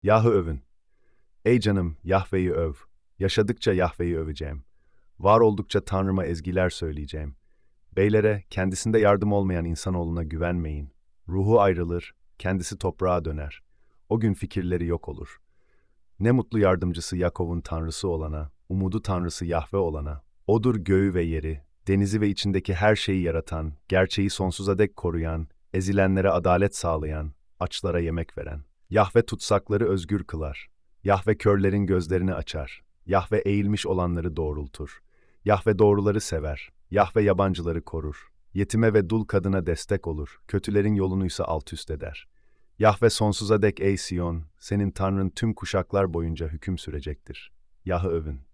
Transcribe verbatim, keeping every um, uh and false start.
Yah'ı övün. Ey canım, Yahve'yi öv. Yaşadıkça Yahve'yi öveceğim. Var oldukça Tanrıma ezgiler söyleyeceğim. Beylere, kendisinde yardım olmayan insanoğluna güvenmeyin. Ruhu ayrılır, kendisi toprağa döner. O gün fikirleri yok olur. Ne mutlu yardımcısı Yakov'un tanrısı olana, umudu tanrısı Yahve olana. Odur göğü ve yeri, denizi ve içindeki her şeyi yaratan, gerçeği sonsuza dek koruyan, ezilenlere adalet sağlayan, açlara yemek veren. Yahve tutsakları özgür kılar. Yahve körlerin gözlerini açar. Yahve eğilmiş olanları doğrultur. Yahve doğruları sever. Yahve yabancıları korur. Yetime ve dul kadına destek olur. Kötülerin yolunu ise alt üst eder. Yahve sonsuza dek ey Siyon, senin Tanrın tüm kuşaklar boyunca hüküm sürecektir. Yah'ı övün.